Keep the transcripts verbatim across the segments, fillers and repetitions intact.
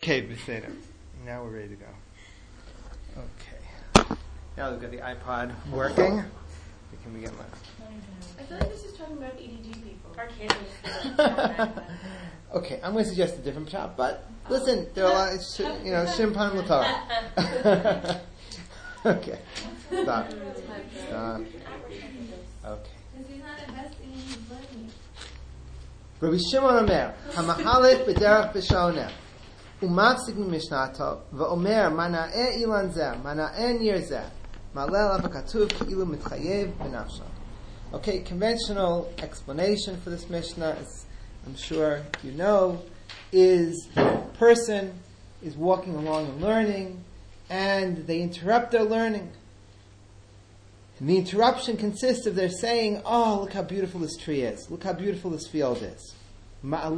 Okay, Beseda. Now we're ready to go. Okay. Now we've got the iPod working. Can we get my... I feel like this is talking about A D D people. Our kids Okay, I'm going to suggest a different shot, but listen, there are a lot of, you know, Shimpan L'Torah. Okay. Stop. Stop. Okay. Because he's not investing in his learning. Rabbi Shimon Omer, Hamahalech b'derech b'shoneh, umafsik mimishnato, v'omer mana'eh ilan zeh, mana'eh nir zeh, ma'aleh alav ha'katuv ki'ilu mitchayev b'nafsho. Okay, conventional explanation for this Mishnah, as I'm sure you know, is a person is walking along and learning, and they interrupt their learning. And the interruption consists of their saying, oh, look how beautiful this tree is. Look how beautiful this field is. So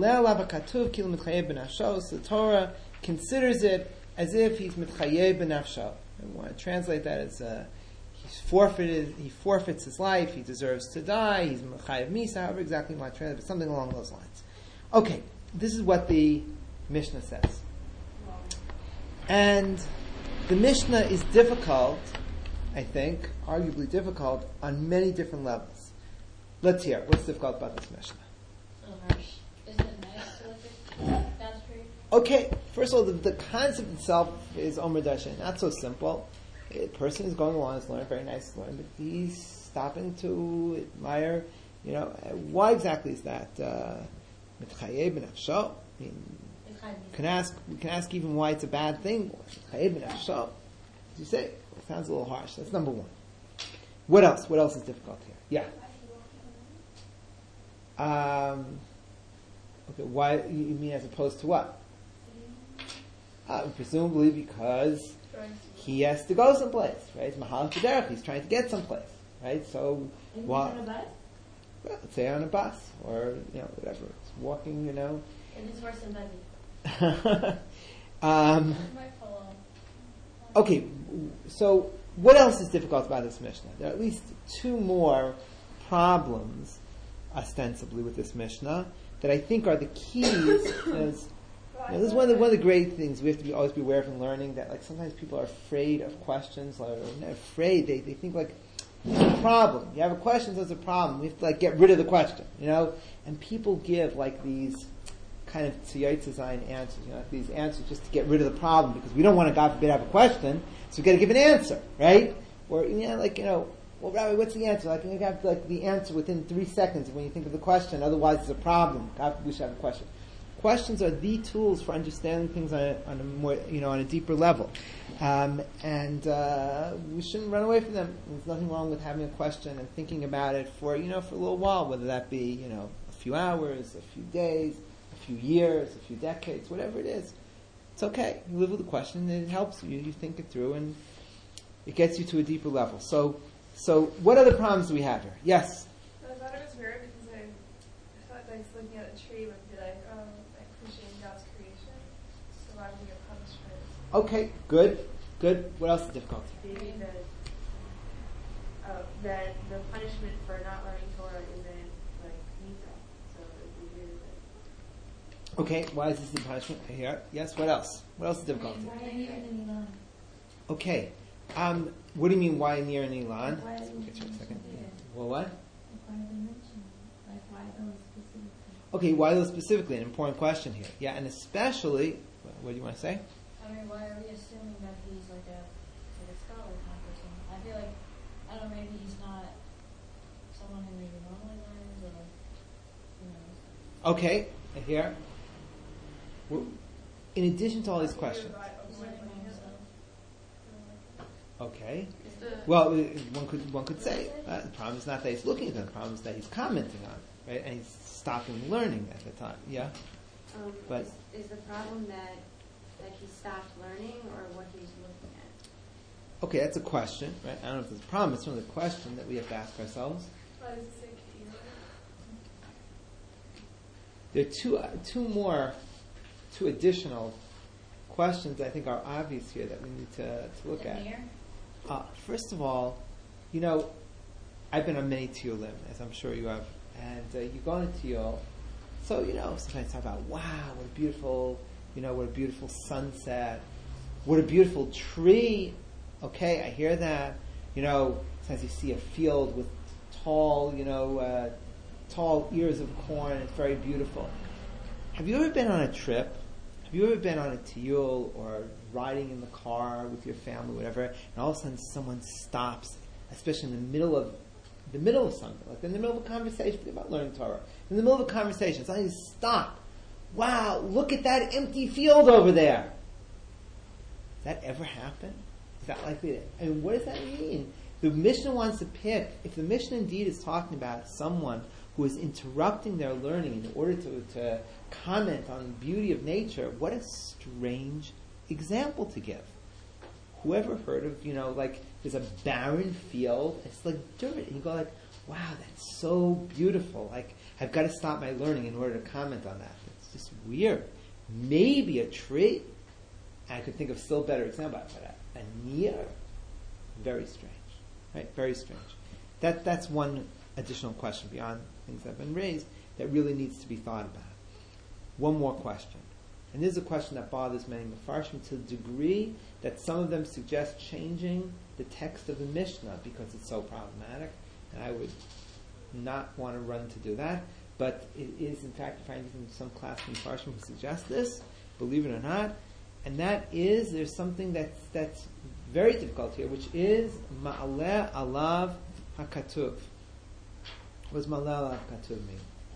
the Torah considers it as if he's mitchayev b'nafsho. I want to translate that as uh, he's forfeited, he forfeits his life, he deserves to die, he's mitchayev misa, however exactly you want to translate it, but something along those lines. Okay, this is what the Mishnah says. And the Mishnah is difficult, I think, arguably difficult, on many different levels. Let's hear, what's difficult about this Mishnah? So harsh. Isn't it nice to look at God's tree? Okay, first of all, the, the concept itself is Omer Darshan, not so simple. A person is going along, is learning, very nice to learn, but he's stopping to admire, you know, why exactly is that? Mitchayev b'nafsho? I mean, we can ask, we can ask even why it's a bad thing. Mitchayev b'nafsho. As you say, it sounds a little harsh. That's number one. What else? What else is difficult here? Yeah. Um, okay, why, you mean as opposed to what? Uh, presumably because he has to go someplace, right? It's Mahalach B'derech. He's trying to get someplace, right? So, what? On a bus? Well, let's say on a bus, or, you know, whatever. It's walking, you know. In his horse and buggy. um, okay, so what else is difficult about this Mishnah? There are at least two more problems, ostensibly, with this Mishnah that I think are the keys. As, you know, this is one of, the, one of the great things we have to be, always be aware of in learning, that like sometimes people are afraid of questions, or not afraid, they, they think like, it's a problem. You have a question, so it's a problem. We have to like get rid of the question, you know? And people give like these kind of tziyot design answers, you know, like these answers just to get rid of the problem, because we don't want to, God forbid, have a question, so we've got to give an answer, right? Or, you know, like, you know, well, Rabbi, what's the answer? Like, you have like the answer within three seconds when you think of the question, otherwise it's a problem. God forbid we should have a question. Questions are the tools for understanding things on a, on a more, you know, on a deeper level. Um, and uh, we shouldn't run away from them. There's nothing wrong with having a question and thinking about it for, you know, for a little while, whether that be, you know, a few hours, a few days, a few years, a few decades, whatever it is. It's okay. You live with the question and it helps you. You think it through and it gets you to a deeper level. So, so what other problems do we have here? Yes? I thought it was weird because I, I thought that looking at a tree would be like, oh, appreciating God's creation, surviving your punishment. Okay, good, good. What else is difficult? Maybe that, uh, that the punishment for not learning Torah isn't like mita, so it would be weird. That... Okay, why is this the punishment here? Yes, what else? What else is difficult? Okay, um, what do you mean why near an Ilan? Why Get you a second. Yeah. Well, what? Why they mention like why those specifically? Okay, why those specifically? An important question here. Yeah, and especially, what do you want to say? I mean, why are we assuming that he's like a like a scholar kind of person? I feel like, I don't know, maybe he's not someone who maybe normally learns, or who knows. Okay, here. Well, in addition to all these questions. Okay. Well, one could one could say uh, the problem is not that he's looking at them. The problem is that he's commenting on it, right? And he's stopping learning at the time. Yeah. Um, but is, is the problem that that he stopped learning, or what he's looking at? Okay, that's a question, right? I don't know if there's a problem. It's really a question that we have to ask ourselves. Why does it say Keila? There are two uh, two more, two additional questions I think are obvious here that we need to, to look at. Uh, first of all, you know, I've been on many tiyulim, as I'm sure you have, and uh, you go into tiyul, so, you know, sometimes talk about, wow, what a beautiful You know, what a beautiful sunset. What a beautiful tree. Okay, I hear that. You know, sometimes you see a field with tall, you know, uh, tall ears of corn. It's very beautiful. Have you ever been on a trip? Have you ever been on a tiyul or riding in the car with your family, whatever, and all of a sudden someone stops, especially in the middle of the middle of something, like in the middle of a conversation, think about learning Torah. In the middle of a conversation, suddenly you stop. Wow, look at that empty field over there. Does that ever happen? Is that likely to, I mean, what does that mean? The Mishnah wants to pick, if the Mishnah indeed is talking about someone who is interrupting their learning in order to, to comment on the beauty of nature, what a strange example to give. Whoever heard of, you know, like, there's a barren field, it's like dirt, and you go like, wow, that's so beautiful. Like, I've got to stop my learning in order to comment on that. It's just weird. Maybe a tree. I could think of still better example, but a, a near, very strange, right? Very strange. That that's one additional question beyond things that have been raised that really needs to be thought about. One more question, and this is a question that bothers many Mefarshim to the degree that some of them suggest changing the text of the Mishnah because it's so problematic, and I would not want to run to do that. But it is, in fact, you find even some classical Mefarshim who suggest this, believe it or not. And that is, there's something that's, that's very difficult here, which is Ma'aleh Alav HaKatuv. What does Ma'aleh Alav HaKatuv mean?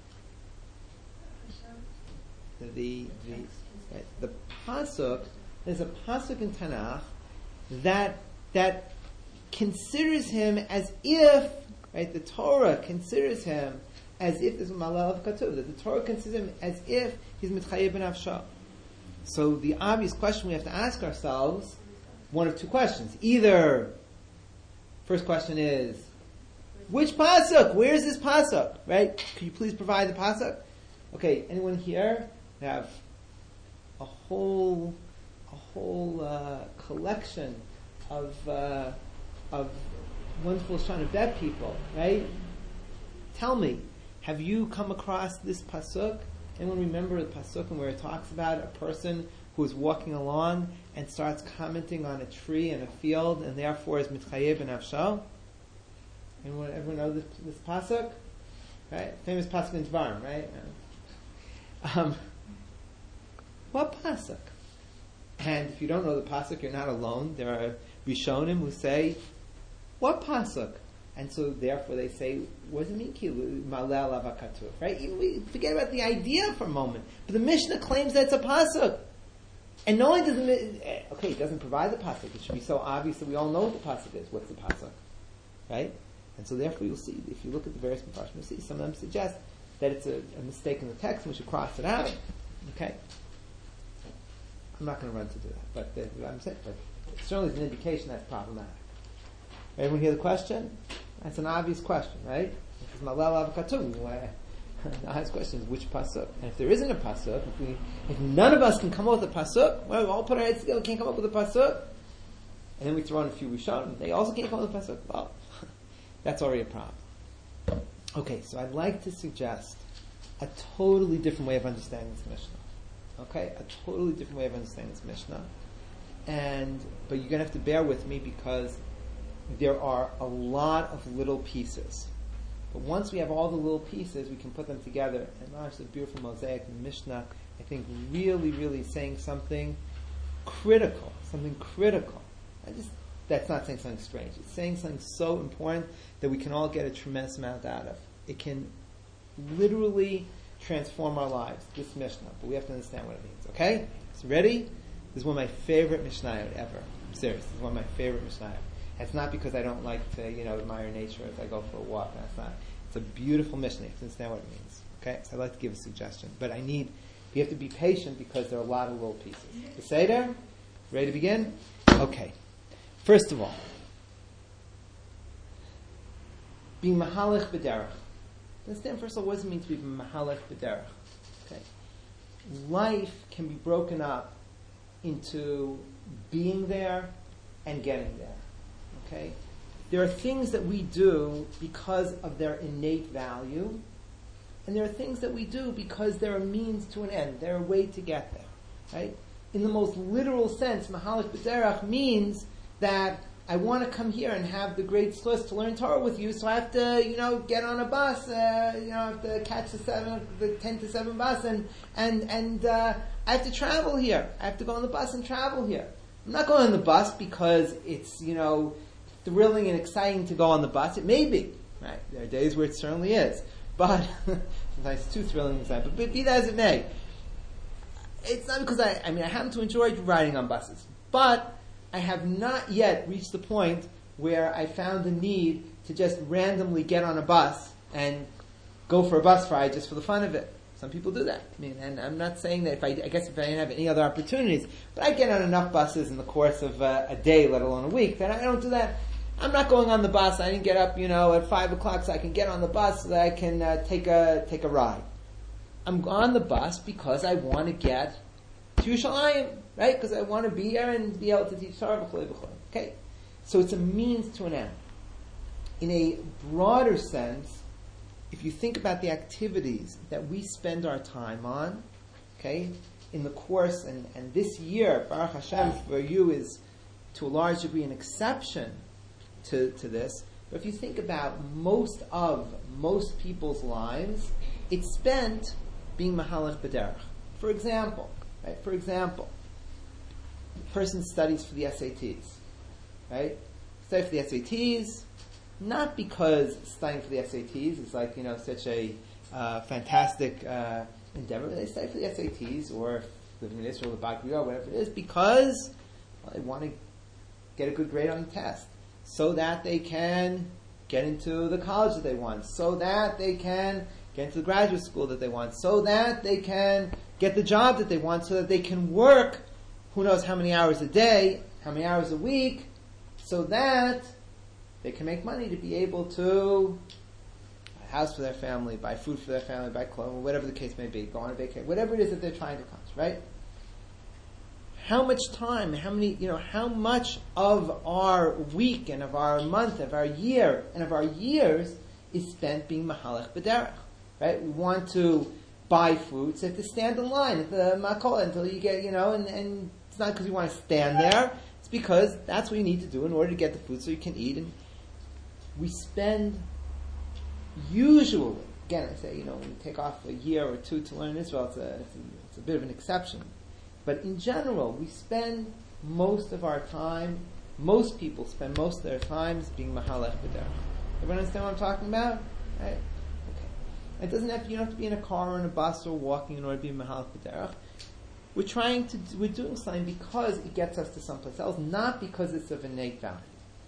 The, the, the, the pasuk, there's a pasuk in Tanakh that, that considers him as if, right, the Torah considers him as if, this is Ma'aleh Alav HaKatuv, that the Torah considers him as if he's Mitchayev b'nafsho. So the obvious question we have to ask ourselves, one of two questions. Either, first question is, which pasuk? Where is this pasuk? Right? Could you please provide the pasuk? Okay, anyone here have a whole, a whole uh, collection of uh, of wonderful Shana Bet people, right? Tell me, have you come across this pasuk? Anyone remember the pasuk where it talks about a person who is walking along and starts commenting on a tree in a field and therefore is mitchayev b'nafsho? Anyone, everyone know this, this pasuk? Right? Famous pasuk in Dvarim, right? Um, what pasuk? And if you don't know the pasuk, you're not alone. There are Rishonim who say, what pasuk? And so, therefore, they say, what does it mean, Kilu, Ma'aleh Alav HaKatuv? Right? We forget about the idea for a moment. But the Mishnah claims that it's a pasuk. And not only does it, okay, it doesn't provide the pasuk. It should be so obvious that we all know what the pasuk is. What's the pasuk? Right? And so, therefore, you'll see, if you look at the various Mefarshim, you'll see some of them suggest that it's a, a mistake in the text and we should cross it out. Okay? I'm not going to run to do that. But uh, I'm saying, but it certainly is an indication that's problematic. Everyone hear the question? That's an obvious question, right? Because Ma'aleh Alav HaKatuv. The obvious question is which pasuk? And if there isn't a pasuk, if, we, if none of us can come up with a pasuk, well, we all put our heads together, can't come up with a pasuk, and then we throw in a few Rishonim, they also can't come up with a pasuk. Well, that's already a problem. Okay, so I'd like to suggest a totally different way of understanding this Mishnah. Okay, a totally different way of understanding this Mishnah, and but you're going to have to bear with me because there are a lot of little pieces. But once we have all the little pieces, we can put them together. And gosh, the beautiful mosaic in Mishnah, I think, really, really saying something critical. Something critical. I just, that's not saying something strange. It's saying something so important that we can all get a tremendous amount out of. It can literally transform our lives, this Mishnah. But we have to understand what it means. Okay? So ready? This is one of my favorite Mishnayot ever. I'm serious. This is one of my favorite Mishnayot. It's not because I don't like to, you know, admire nature as I go for a walk. That's not. It's a beautiful Mishnah. You have to understand what it means. Okay? So I'd like to give a suggestion. But I need, you have to be patient because there are a lot of little pieces. The Seder? Ready to begin? Okay. First of all, being mahalech b'derech. Understand first of all what does it mean to be mahalech b'derech? Okay. Life can be broken up into being there and getting there. Okay? There are things that we do because of their innate value, and there are things that we do because they're a means to an end. They're a way to get there. right? In the most literal sense, Mahalach B'derech means that I want to come here and have the great zchus to learn Torah with you, so I have to, you know, get on a bus, uh, you know, I have to catch the seven, the ten to seven bus, and and and uh, I have to travel here. I have to go on the bus and travel here. I'm not going on the bus because it's, you know, thrilling and exciting to go on the bus. It may be, right? There are days where it certainly is, but sometimes it's too thrilling and exciting. But be that as it may, it's not because I, I mean, I happen to enjoy riding on buses, but I have not yet reached the point where I found the need to just randomly get on a bus and go for a bus ride just for the fun of it. Some people do that. I mean, and I'm not saying that if I, I guess if I didn't have any other opportunities, but I get on enough buses in the course of uh, a day, let alone a week, that I don't do that. I'm not going on the bus. I didn't get up, you know, at five o'clock so I can get on the bus so that I can uh, take a take a ride. I'm on the bus because I want to get to Yerushalayim, right? Because I want to be here and be able to teach Torah. Okay, so it's a means to an end. In a broader sense, if you think about the activities that we spend our time on, okay, in the course, and, and this year, Baruch Hashem, for you is to a large degree an exception to, to this, but if you think about most of most people's lives, it's spent being Mahalach B'derech. For example, right, for example, the person studies for the S A Ts, right? Study for the S A Ts, not because studying for the S A Ts is like, you know, such a uh, fantastic uh, endeavor. They study for the S A Ts, or living in Israel, the Bak-Riyah, whatever it is, because well, they want to get a good grade on the test, so that they can get into the college that they want, so that they can get into the graduate school that they want, so that they can get the job that they want, so that they can work who knows how many hours a day, how many hours a week, so that they can make money to be able to buy a house for their family, buy food for their family, buy clothes, whatever the case may be, go on a vacation, whatever it is that they're trying to accomplish, right? How much time, how many, you know, how much of our week and of our month, of our year, and of our years is spent being Mahalach B'derech, right? We want to buy food, so you have to stand in line at the makol until you get, you know, and, and it's not because you want to stand there, it's because that's what you need to do in order to get the food so you can eat. And we spend, usually, again I say, you know, when you take off a year or two to learn Israel, it's a, it's a, it's a bit of an exception. But in general, we spend most of our time, most people spend most of their times being Mahalach B'derech. Everyone understand what I'm talking about? Right? Okay. It doesn't have to, you don't have to be in a car or in a bus or walking in order to be Mahalach B'derech. We're trying to, we're doing something because it gets us to someplace else, not because it's of innate value.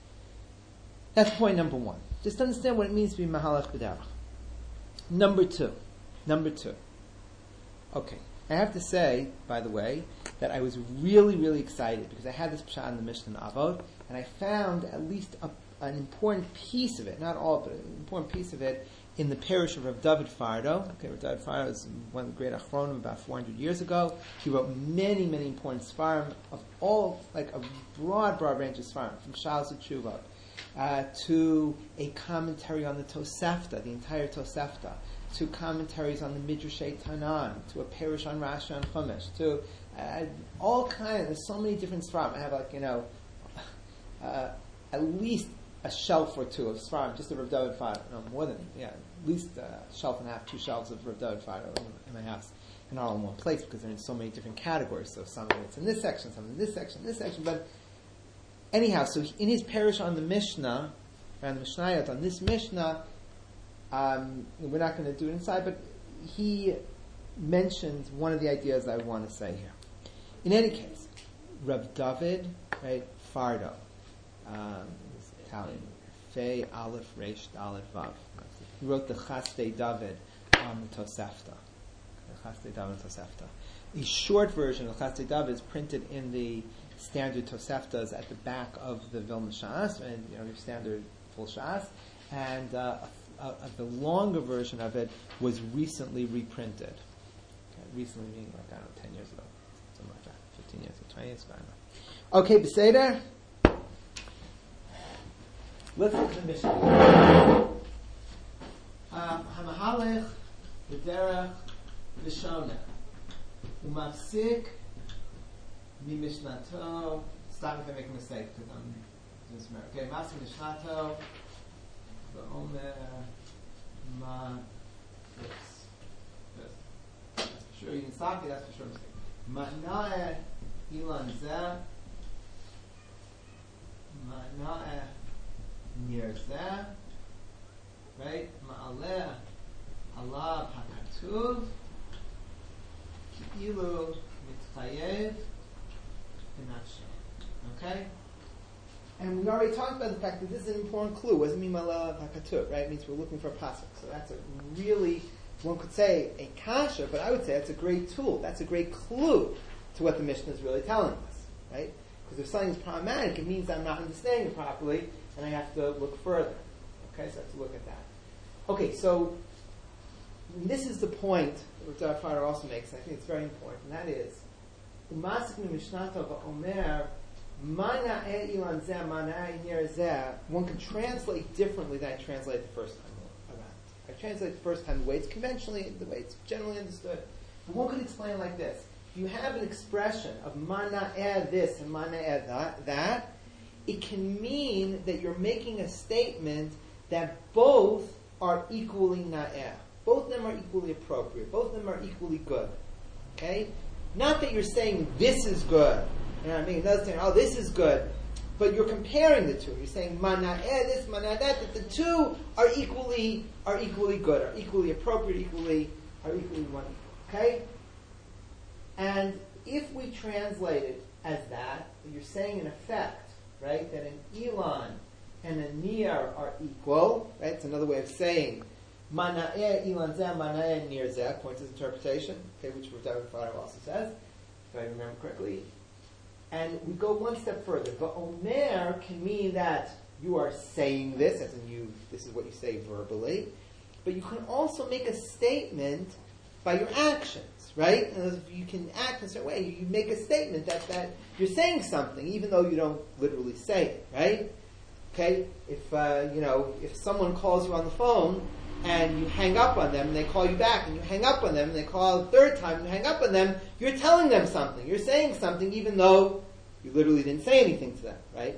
That's point number one. Just understand what it means to be Mahalach B'derech. Number two. Number two. Okay. I have to say, by the way, that I was really, really excited because I had this pshat in the Mishnah Avot, and I found at least a, an important piece of it, not all, but an important piece of it, in the parish of Rav David Fardo. Okay, Rav David Fardo is one of the great Achronim about four hundred years ago. He wrote many, many important Sfarim of all, like a broad, broad range of Sfarim, from Shalos Tshuva uh, to a commentary on the Tosefta, the entire Tosefta, to commentaries on the Midrashei Tanan, to a parish on Rashi and Chumash, to uh, all kinds. There's so many different Sfarim. I have like, you know, uh, at least a shelf or two of Sfarim, just a Rav David Fardo. No, more than, yeah, at least a shelf and a half, two shelves of Rav David Fardo in, in my house. And not all in one place because they're in so many different categories. So some of it's in this section, some in this section, this section. But anyhow, so in his parish on the Mishnah, on the Mishnayot, on this Mishnah, Um, we're not going to do it inside, but he mentions one of the ideas I want to say here. In any case, Rav David, right, Fardo, um, Italian, Fei Aleph Reish Dalet Vav. He wrote the Chastei David on the Tosefta. The Chastei David Tosefta. A short version of Chastei David is printed in the standard Toseftas at the back of the Vilna Shas, and you know your standard full Shas, and uh, Uh, uh, the longer version of it was recently reprinted. Okay, recently meaning like, I don't know, ten years ago. Something like that. fifteen years ago, twenty years ago, I don't know. Okay, Beseder. Let's look at the Mishnah. Hamahalech, B'derech, V'shoneh. Umafsik, Mi Mishnato. Stop me if I make a mistake because I'm doing some error. Okay, Masi Mishnato. V'omer ma this. This. That's for sure. You didn't stop me. That's for sure a mistake. Ma'na'eh ilan zeh. Ma'na'eh nir zeh. Right? Ma'aleh alav hakatuv. Ki'ilu mitchayev. Okay? And we already talked about the fact that this is an important clue. What does it mean by malav hakatut, right? It means we're looking for a pasuk. So that's a really, one could say a kasha, but I would say that's a great tool. That's a great clue to what the Mishnah is really telling us, right? Because if something is problematic, it means I'm not understanding it properly, and I have to look further. Okay, so I have to look at that. Okay, so this is the point which our father also makes, and I think it's very important, and that is Umasik Mishnata v'omer mana'eh ilan zeh mana'eh nir zeh. One can translate differently than I translated the first time around. I translated the first time the way it's conventionally, the way it's generally understood. But one could explain it like this: if you have an expression of mana'eh this and mana'eh that, that, it can mean that you're making a statement that both are equally na'eh. Both of them are equally appropriate. Both of them are equally good. Okay? Not that you're saying this is good. You know what I mean? Another thing, oh, this is good. But you're comparing the two. You're saying mana'eh this, mana'eh that, that the two are equally are equally good, are equally appropriate, equally are equally wonderful. Okay? And if we translate it as that, you're saying in effect, right, that an Elon and a Nir are equal, right? It's another way of saying Mana'eh ilan zeh, mana'eh nir zeh, according to his interpretation, okay, which Rav Father also says, if I remember correctly. And we go one step further. V'omer can mean that you are saying this, as in you, this is what you say verbally, but you can also make a statement by your actions, right? And if you can act in a certain way, you make a statement that, that you're saying something, even though you don't literally say it, right? Okay? If, uh, you know, if someone calls you on the phone, and you hang up on them, and they call you back, and you hang up on them, and they call a third time, and you hang up on them, you're telling them something. You're saying something, even though you literally didn't say anything to them, right?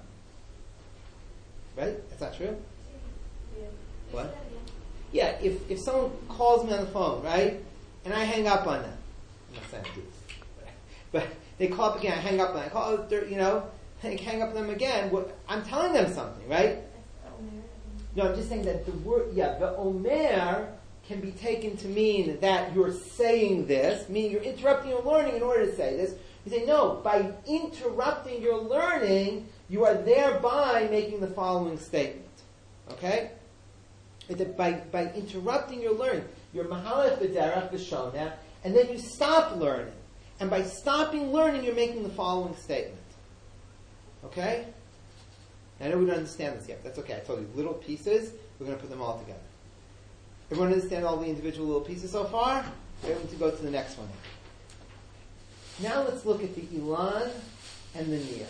Right? That's not true? Yeah. What? Yeah, if, if someone calls me on the phone, right, and I hang up on them, I'm not saying I do this, but they call up again, I hang up on them, I call, you know, hang up on them again, I'm telling them something, right? No, I'm just saying that the word, yeah, the omer can be taken to mean that you're saying this, meaning you're interrupting your learning in order to say this. You say, no, by interrupting your learning, you are thereby making the following statement. Okay? That by, by interrupting your learning, you're mahalef b'derech v'shoneh, and then you stop learning. And by stopping learning, you're making the following statement. Okay? I know we don't understand this yet. That's okay. I told you, little pieces, we're going to put them all together. Everyone understand all the individual little pieces so far? We're able to go to the next one. Now let's look at the Ilan and the Nir.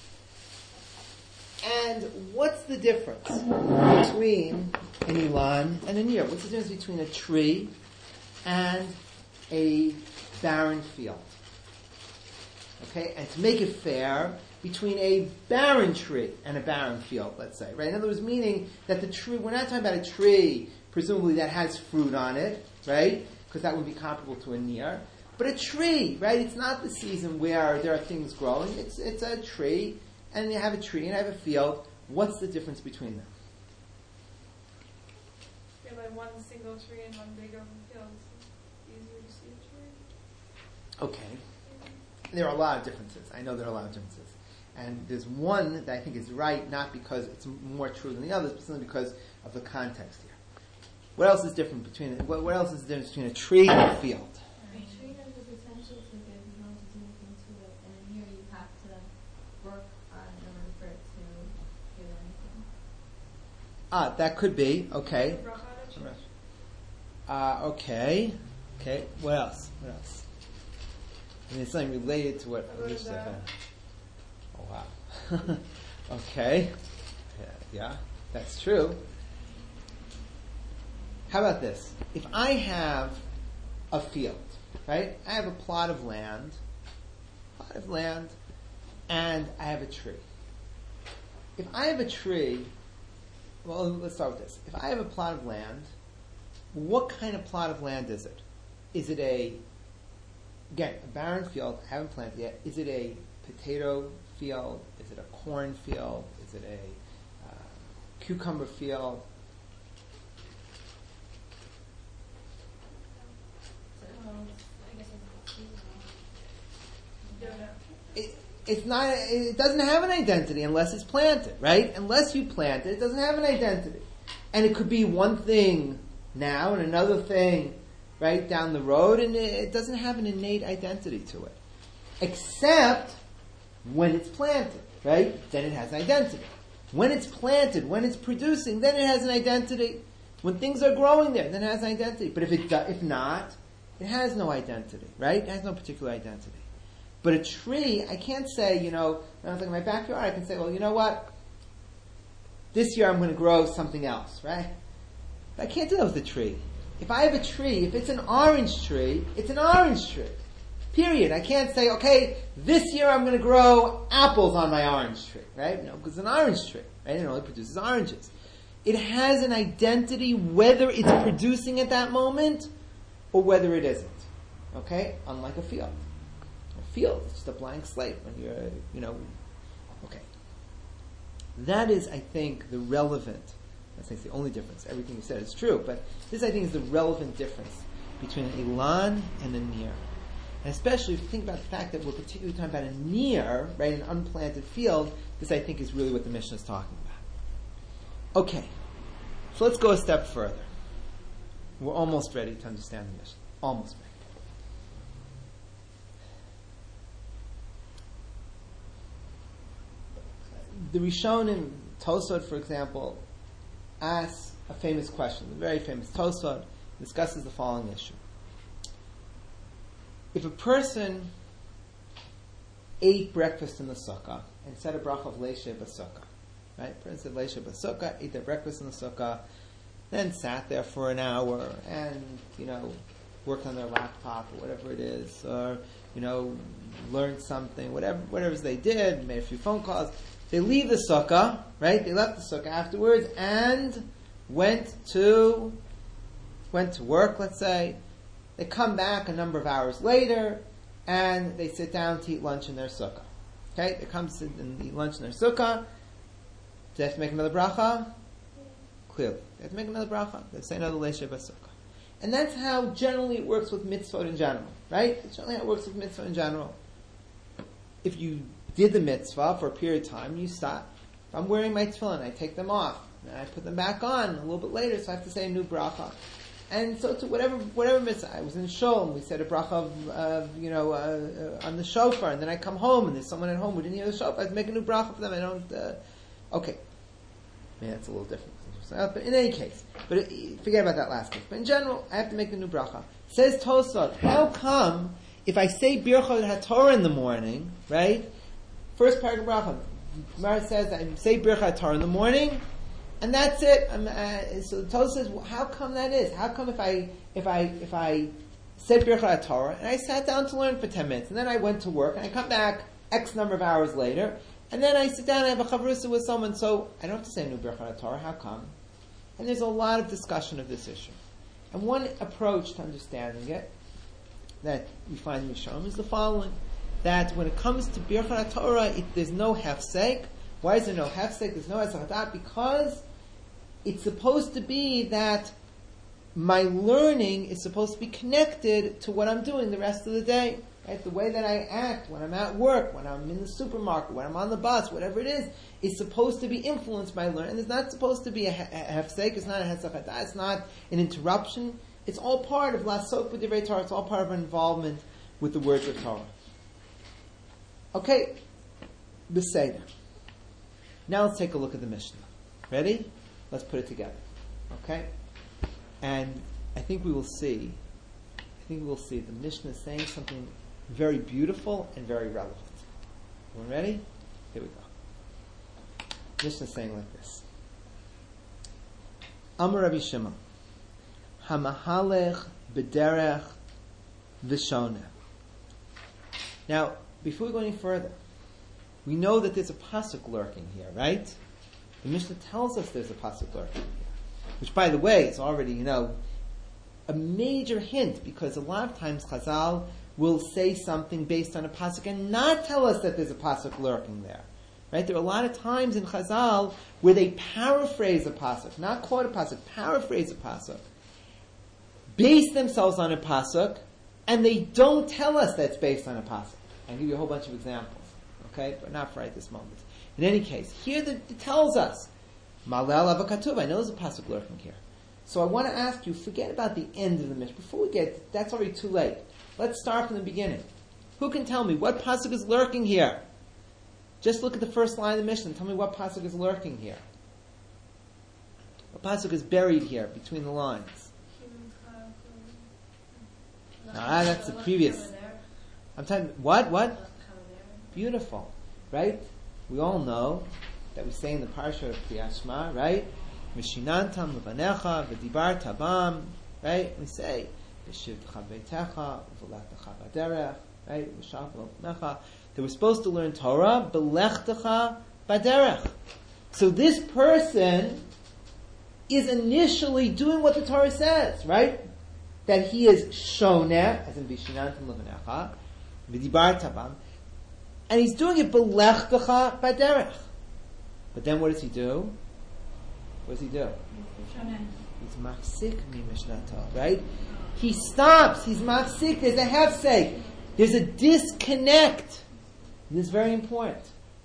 And what's the difference between an Ilan and a Nir? What's the difference between a tree and a barren field? Okay, and to make it fair, between a barren tree and a barren field, let's say, right? In other words, meaning that the tree, we're not talking about a tree, presumably that has fruit on it, right? Because that would be comparable to a Nir. But a tree, right? It's not the season where there are things growing. It's it's a tree, and you have a tree, and I have a field. What's the difference between them? You have like one single tree and one big open field. It's easier to see a tree. Okay. There are a lot of differences. I know there are a lot of differences. And there's one that I think is right, not because it's more true than the others, but simply because of the context here. What else is different between what, what else is the difference between a tree and a field? A tree has the potential to give you know to do anything to it, and in here you have to work on in order for it to give anything. Ah, that could be okay. Uh, okay, okay. What else? What else? I mean, it's something related to what Alicia said. Oh wow. Okay. Yeah, yeah, that's true. How about this? If I have a field, right? I have a plot of land. plot of land and I have a tree. If I have a tree, well, let's start with this. If I have a plot of land, what kind of plot of land is it? Is it a, again, a barren field, I haven't planted yet. Is it a potato field? Is it a corn field? Is it a uh, cucumber field? Well, I guess it's seasonal. Don't know. It, it's not, it doesn't have an identity unless it's planted, right? Unless you plant it, it doesn't have an identity. And it could be one thing now and another thing right down the road, and it, it doesn't have an innate identity to it. Except when it's planted, right? Then it has an identity. When it's planted, when it's producing, then it has an identity. When things are growing there, then it has an identity. But if it do, if not, it has no identity, right? It has no particular identity. But a tree, I can't say, you know, when I'm looking at my backyard, I can say, well, you know what? This year I'm going to grow something else, right? But I can't do that with a tree. If I have a tree, if it's an orange tree, it's an orange tree. Period. I can't say, okay, this year I'm going to grow apples on my orange tree, right? No, because it's an orange tree, right? It only produces oranges. It has an identity whether it's producing at that moment or whether it isn't. Okay? Unlike a field. A field is just a blank slate when you're, you know, okay. That is, I think, the relevant, I think it's the only difference. Everything you said is true, but this, I think, is the relevant difference between an elan and a nir. And especially if you think about the fact that we're particularly talking about a nir, right, an unplanted field, this, I think, is really what the Mishnah is talking about. Okay, so let's go a step further. We're almost ready to understand the Mishnah. Almost ready. The Rishonim, Tosfot, for example, asks a famous question, a very famous Tosfot, discusses the following issue. If a person ate breakfast in the sukkah and said a bracha of leishe b'sukkah, right? Person said leishe b'sukkah, ate their breakfast in the sukkah, then sat there for an hour and, you know, worked on their laptop or whatever it is, or, you know, learned something, whatever, whatever they did, made a few phone calls. They leave the sukkah, right? They left the sukkah afterwards and went to went to work, let's say. They come back a number of hours later and they sit down to eat lunch in their sukkah. Okay? They come sit and eat lunch in their sukkah. Do they have to make another bracha? Clearly. They have to make another bracha. They say another leishe b'sukkah. And that's how generally it works with mitzvot in general, right? It's generally how it works with mitzvot in general. If you did the mitzvah for a period of time, you stop. If I'm wearing my tefillin, I take them off, and I put them back on a little bit later, so I have to say a new bracha. And so to whatever whatever mitzvah, I was in shul, and we said a bracha of, uh, you know, uh, uh, on the shofar, and then I come home, and there's someone at home who didn't hear the shofar, I have to make a new bracha for them, I don't, uh, okay. I mean, that's a little different. But in any case, but it, forget about that last case. But in general, I have to make a new bracha. Says Tosfot, how come if I say Birchot HaTorah in the morning, right? First paragraph bracha, Gemara says I say Birchot HaTorah in the morning, and that's it. I'm, uh, so Tosfot says, well, how come that is? How come if I if I if I said Birchot HaTorah and I sat down to learn for ten minutes, and then I went to work, and I come back X number of hours later, and then I sit down and have a chavrusa with someone, so I don't have to say a new Birchot HaTorah. How come? And there's a lot of discussion of this issue. And one approach to understanding it that we find in Yisharim is the following: that when it comes to Birchot HaTorah, it, there's no hefsek. Why is there no hefsek? There's no esach, because it's supposed to be that my learning is supposed to be connected to what I'm doing the rest of the day. Right? The way that I act when I'm at work, when I'm in the supermarket, when I'm on the bus, whatever it is, is supposed to be influenced by learning. And it's not supposed to be a hefsek, it's not a hesach, it's not an interruption. It's all part of lasok b'divrei Torah. It's all part of our involvement with the words of Torah. Okay, Beseder. Now let's take a look at the Mishnah. Ready? Let's put it together. Okay? And I think we will see, I think we will see the Mishnah is saying something very beautiful and very relevant. Everyone ready? Here we go. Mishnah is saying like this. Amar Rabbi Shimon, Hamahalech b'derech v'shoneh. Now, before we go any further, we know that there's a pasuk lurking here, right? The Mishnah tells us there's a pasuk lurking here. Which, by the way, is already, you know, a major hint, because a lot of times Chazal will say something based on a pasuk and not tell us that there's a pasuk lurking there. Right? There are a lot of times in Chazal where they paraphrase a pasuk, not quote a pasuk, paraphrase a pasuk, base themselves on a pasuk, and they don't tell us that's based on a pasuk. I'll give you a whole bunch of examples, okay, but not for right this moment. In any case, here the, it tells us, Malel avakatuv, I know there's a pasuk lurking here. So I want to ask you, forget about the end of the Mishnah. Before we get, that's already too late. Let's start from the beginning. Who can tell me what pasuk is lurking here? Just look at the first line of the Mishnah and tell me what pasuk is lurking here. What pasuk is buried here between the lines? Ah, that's the previous. I'm talking, what, what? Beautiful, right? We all know that we say in the parsha of Kriyat Shema, right? Mishinantam levanecha v'dibar tabam, right? We say, v'shivtecha beitecha v'lechtecha baderech, right? V'shav v'lecha. They were supposed to learn Torah, b'lechtecha baderech. So this person is initially doing what the Torah says, right? That he is shoneh, as in vishinantam levanecha, v'dibar tabam, and he's doing it b'lechtecha baderech. But then what does he do? What does he do? He's mafsik mi mishnato, right? He stops. He's mafsik. There's a hefsek. There's a disconnect. This is very important.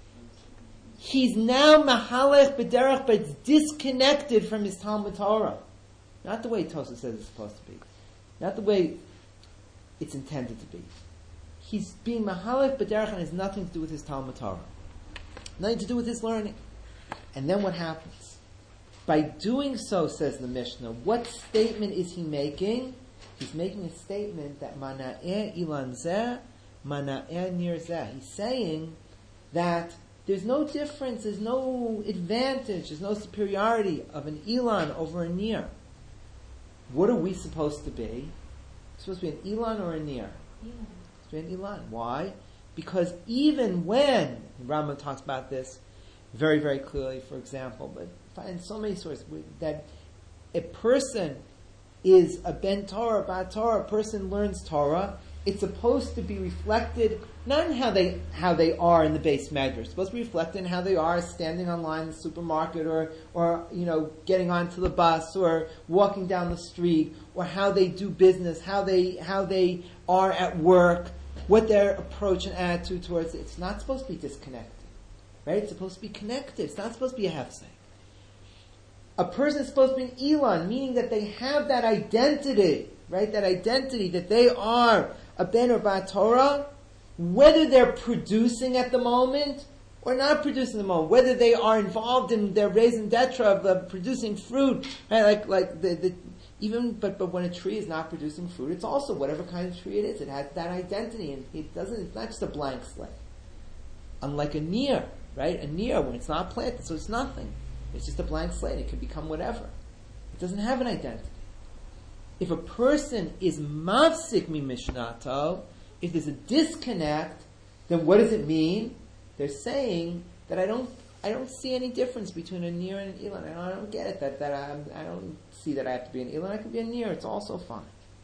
He's now mahalech b'derech, but it's disconnected from his Talmud Torah. Not the way Tosafos says it's supposed to be. Not the way it's intended to be. He's being mahalech b'derech and has nothing to do with his Talmud Torah. Nothing to do with his learning. And then what happens? By doing so, says the Mishnah, what statement is he making? He's making a statement that mana'eh ilan zeh, mana'eh nir zeh. He's saying that there's no difference, there's no advantage, there's no superiority of an ilan over a nir. What are we supposed to be? We're supposed to be an ilan or a nir? Ilan. Supposed to be an ilan. Why? Because even when, Rambam talks about this very, very clearly, for example, but find so many sources that a person is a ben Torah, bat Torah, a person learns Torah, it's supposed to be reflected not in how they how they are in the base measure. It's supposed to be reflected in how they are standing online in the supermarket, or or you know getting onto the bus, or walking down the street, or how they do business, how they how they are at work, what their approach and attitude towards it. It's not supposed to be disconnected. Right? It's supposed to be connected. It's not supposed to be a hefsek. A person is supposed to be an Elon, meaning that they have that identity, right? That identity that they are a Ben or Bat Torah, whether they're producing at the moment or not producing at the moment, whether they are involved in their raison d'etre of uh, producing fruit, right? Like, like the, the even, but, but when a tree is not producing fruit, it's also whatever kind of tree it is. It has that identity, and it doesn't, it's not just a blank slate. Unlike a near, right? A near, when it's not planted, so it's nothing. It's just a blank slate. It can become whatever. It doesn't have an identity. If a person is mafsik mi mishnato, if there's a disconnect, then what does it mean? They're saying that I don't, I don't see any difference between a near and an Elon. I don't, I don't get it. That that I'm, I don't see that I have to be an Elon. I can be a near. It's also fine.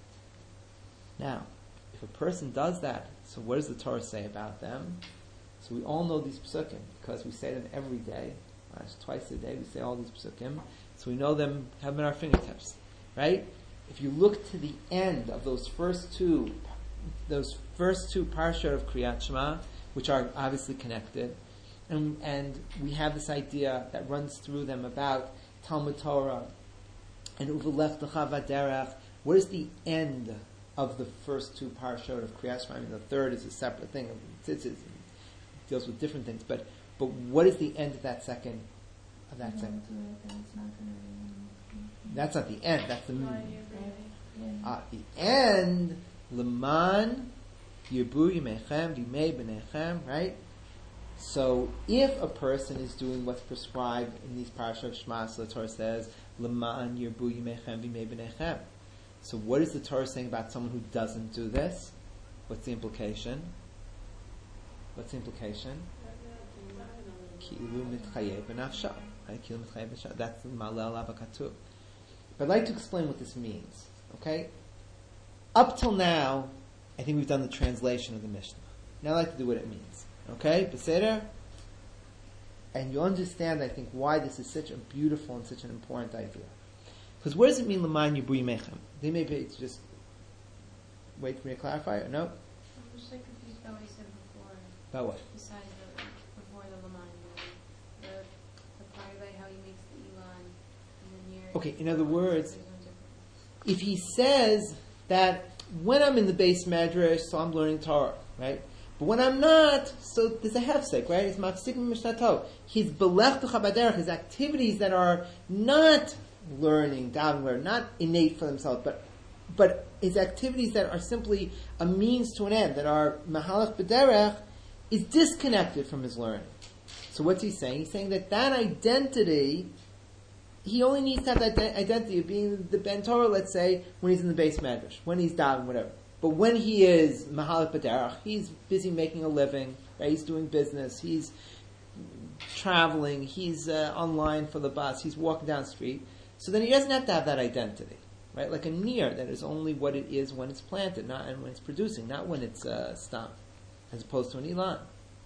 Now, if a person does that, so what does the Torah say about them? So we all know these psukim because we say them every day. Twice a day we say all these psukim. So we know them, have them in our fingertips. Right? If you look to the end of those first two, those first two parashot of Kriyat Shema, which are obviously connected, and, and we have this idea that runs through them about Talmud Torah and Uvelechtecha Vaderech. What is the end of the first two parashot of Kriyat Shema? I mean, the third is a separate thing. It deals with different things, but but what is the end of that second? Of that second, that's not the end. That's the uh, the end. Leman Yirbu Yimechem V'Yimei B'nechem. Right. So, if a person is doing what's prescribed in these parashot Shema, so the Torah says Leman Yirbu Yimechem V'Yimei B'nechem. So, what is the Torah saying about someone who doesn't do this? What's the implication? What's the implication? Ki'ilu mitchayev b'nafsho. Right? Ki'ilu mitchayev b'nafsho. That's the malel abakatuv. But I'd like to explain what this means. Okay? Up till now, I think we've done the translation of the Mishnah. Now I'd like to do what it means. Okay? Beseder? And you understand, I think, why this is such a beautiful and such an important idea. Because what does it mean, L'man Yibui Mechem? They may be to just wait for me to clarify, or no? I'm just like confused about what you said before. About what? Besides the, before the Laman, the, the part about how he makes the Elon and the near. Okay, in other words, there's no difference. if he says that when I'm in the base medrash, so I'm learning Torah, right? But when I'm not, so there's a hefsek, right? It's mafsik mishnato. He's belech t'chabaderach. His activities that are not learning, downward, not innate for themselves, but but his activities that are simply a means to an end, that are mahalach b'derech, is disconnected from his learning. So what's he saying? He's saying that that identity, he only needs to have that de- identity of being the Ben Torah, let's say, when he's in the base medrash, when he's down, whatever. But when he is mahalach b'derech, he's busy making a living, right? He's doing business, he's traveling, he's uh, online for the bus, he's walking down the street. So then he doesn't have to have that identity, right? Like a near that is only what it is when it's planted, not and when it's producing, not when it's uh, stopped, as opposed to an Elon.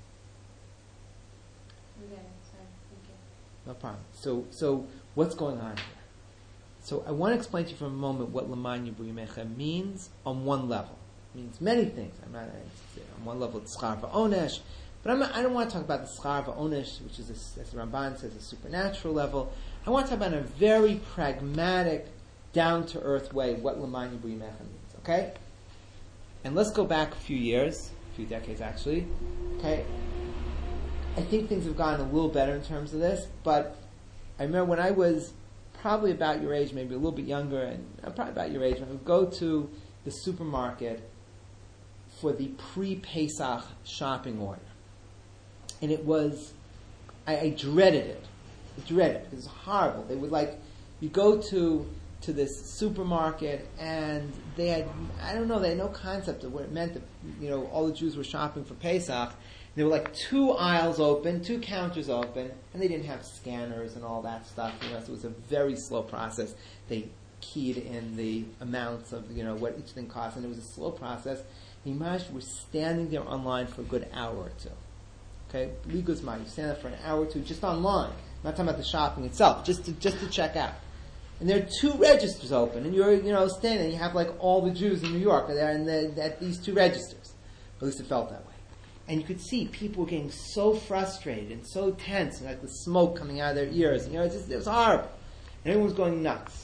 Okay, sorry, thank you. No problem. So, so what's going on here? So I want to explain to you for a moment what L'man Yibui Mechem means on one level. It means many things. I'm not on one level it's schar v'onesh, but I'm not, I don't want to talk about the schar v'onesh, which is, a, as the Ramban says, a supernatural level. I want to talk about in a very pragmatic, down-to-earth way what L'man Yibui Mechem means. Okay? And let's go back a few years, a few decades actually. Okay? I think things have gotten a little better in terms of this, but I remember when I was probably about your age, maybe a little bit younger, and I'm probably about your age, when I would go to the supermarket for the pre-Pesach shopping order. And it was, I, I dreaded it. I dreaded it. It was horrible. They would like, you go to to this supermarket and they had, I don't know, they had no concept of what it meant that, you know, all the Jews were shopping for Pesach. There were like two aisles open, two counters open, and they didn't have scanners and all that stuff. You know, so it was a very slow process. They keyed in the amounts of, you know, what each thing cost, and it was a slow process. The Imash were standing there online for a good hour or two. Okay, Ligos Ma, you stand there for an hour or two just online. I'm not talking about the shopping itself, just to just to check out. And there are two registers open, and you're, you know, standing, and you have like all the Jews in New York are there, and the, at these two registers. At least it felt that way. And you could see people were getting so frustrated and so tense, and like the smoke coming out of their ears. And, you know, it, just, it was horrible. And everyone was going nuts.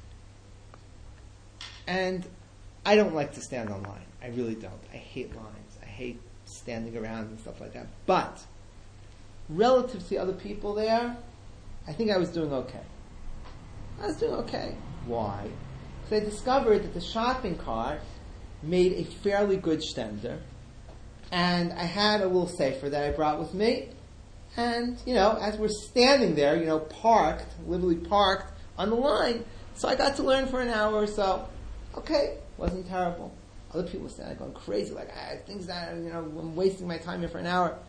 And I don't like to stand online. I really don't. I hate lines. I hate standing around and stuff like that. But relative to the other people there, I think I was doing okay. I was doing okay. Why? Because I discovered that the shopping cart made a fairly good stender. And I had a little sefer that I brought with me. And, you know, as we're standing there, you know, parked, literally parked on the line, so I got to learn for an hour or so. Okay, wasn't terrible. Other people were standing going crazy, like, ah, things that, you know, I'm wasting my time here for an hour.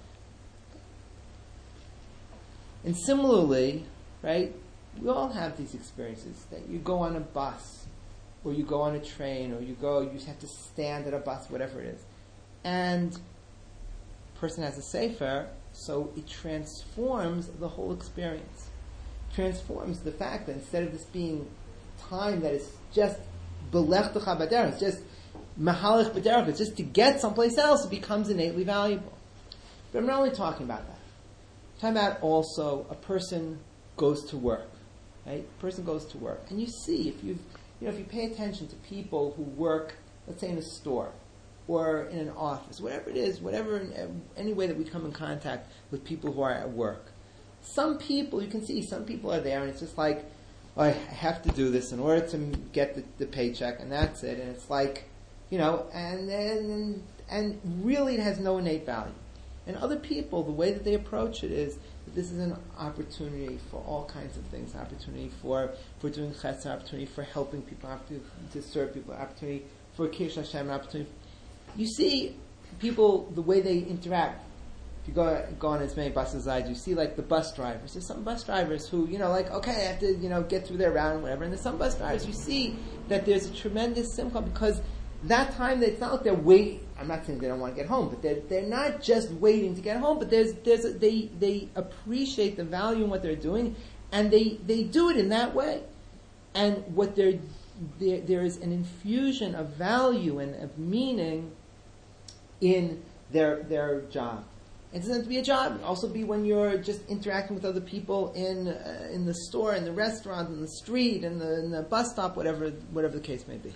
And similarly, right, we all have these experiences that you go on a bus, or you go on a train, or you go, you just have to stand at a bus, whatever it is. And a person has a sefer, so it transforms the whole experience. Transforms the fact that instead of this being time that is just belech t'cha b'derech, it's just mahalach b'derech, it's just to get someplace else, it becomes innately valuable. But I'm not only talking about that. I'm talking about also a person goes to work, right? A person goes to work, and you see if you you know if you pay attention to people who work, let's say in a store, or in an office, whatever it is, whatever, any way that we come in contact with people who are at work. Some people, you can see, some people are there, and it's just like, oh, I have to do this in order to get the, the paycheck, and that's it. And it's like, you know, and then, and really it has no innate value. And other people, the way that they approach it is that this is an opportunity for all kinds of things, opportunity for, for doing chesed, opportunity for helping people, opportunity to serve people, opportunity for Kiddush Hashem, opportunity. You see people, the way they interact, you go go on as many buses as I do, you see like the bus drivers. There's some bus drivers who, you know, like, okay, I have to, you know, get through their route and whatever. And there's some bus drivers, you see that there's a tremendous simcha because that time, it's not like they're waiting. I'm not saying they don't want to get home, but they're they're not just waiting to get home. But there's there's a, they they appreciate the value in what they're doing, and they, they do it in that way. And what they're there there is an infusion of value and of meaning in their their job. It doesn't have to be a job. It can also be when you're just interacting with other people in uh, in the store, in the restaurant, in the street, in the, in the bus stop, whatever whatever the case may be.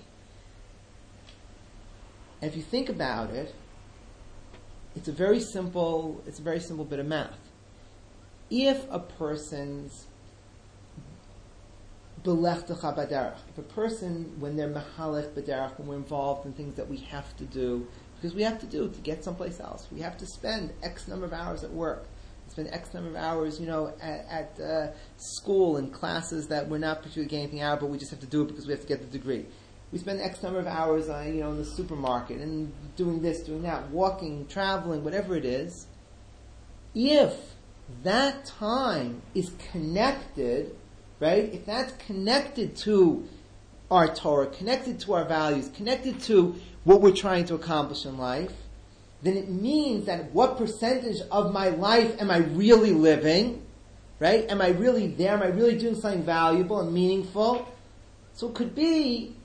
And if you think about it, it's a very simple it's a very simple bit of math. If a person's belechtacha baderach, if a person, when they're mehalech baderach, when we're involved in things that we have to do, because we have to do to get someplace else. We have to spend X number of hours at work. Spend X number of hours, you know, at, at uh, school and classes that we're not particularly getting anything out of, but we just have to do it because we have to get the degree. We spend X number of hours, uh, you know, in the supermarket and doing this, doing that, walking, traveling, whatever it is. If that time is connected, right? If that's connected to our Torah, connected to our values, connected to what we're trying to accomplish in life, then it means that what percentage of my life am I really living, right? Am I really there? Am I really doing something valuable and meaningful? So it could be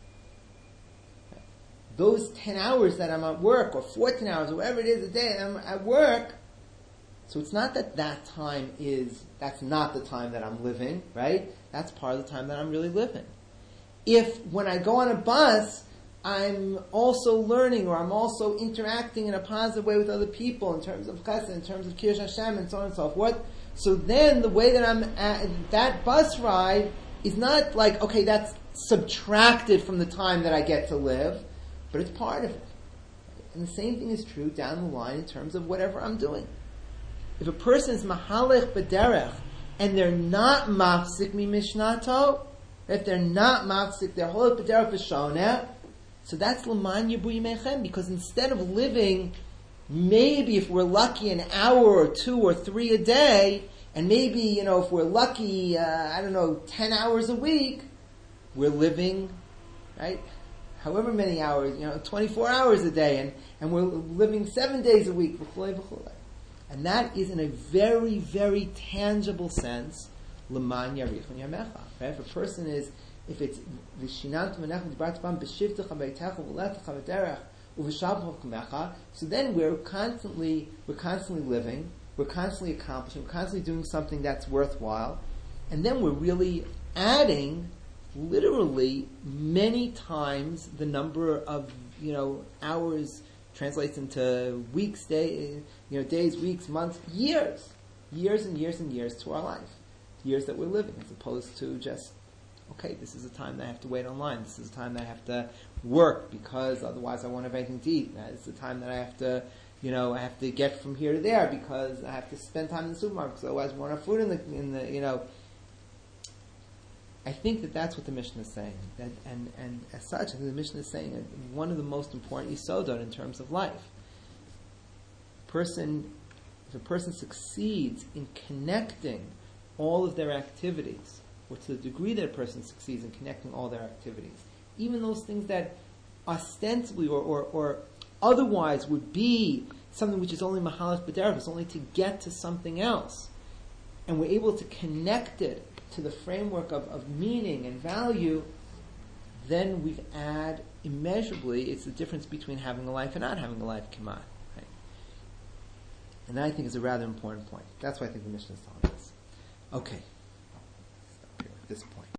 those ten hours that I'm at work, or fourteen hours, or whatever it is a day I'm at work. So it's not that that time is, that's not the time that I'm living, right? That's part of the time that I'm really living. If when I go on a bus, I'm also learning, or I'm also interacting in a positive way with other people in terms of chesed, in terms of Kirush Hashem, and so on and so forth. So then the way that I'm at, that bus ride is not like, okay, that's subtracted from the time that I get to live, but it's part of it. And the same thing is true down the line in terms of whatever I'm doing. If a person is mahalech b'derech, and they're not mafsik mi mishnato, if they're not mafsik, they're holech b'derech v'shoneh, so that's l'man yibu yimechem, because instead of living, maybe if we're lucky, an hour or two or three a day, and maybe, you know, if we're lucky, uh, I don't know, ten hours a week, we're living, right, however many hours, you know, twenty-four hours a day, and, and we're living seven days a week, v'chulei v'chulei. And that is in a very, very tangible sense, l'man yarichon yamecha. Right? If a person is, if it's v'shinantu menachem d'brat bam b'shivtecha b'yitecha v'letecha v'derech u'v'shavcha v'kamecha, so then we're constantly, we're constantly living, we're constantly accomplishing, we're constantly doing something that's worthwhile, and then we're really adding, literally, many times the number of, you know, hours translates into weeks, day, you know, days, weeks, months, years, years and years and years to our life, years that we're living, as opposed to just, okay, this is a time that I have to wait online. This is a time that I have to work because otherwise I won't have anything to eat. It's the time that I have to, you know, I have to get from here to there because I have to spend time in the supermarket because otherwise we won't have food in the, in the, you know. I think that that's what the Mishnah is saying. That, and, and as such, I think the Mishnah is saying that one of the most important yisodot in terms of life. Person, if a person succeeds in connecting all of their activities, or to the degree that a person succeeds in connecting all their activities, even those things that ostensibly or, or, or otherwise would be something which is only mahalach b'derech, it's only to get to something else, and we're able to connect it to the framework of, of meaning and value, then we've add immeasurably, it's the difference between having a life and not having a life, Kimat. Right? And that I think is a rather important point. That's why I think the Mishnah is telling us. Okay. Stop here at this point.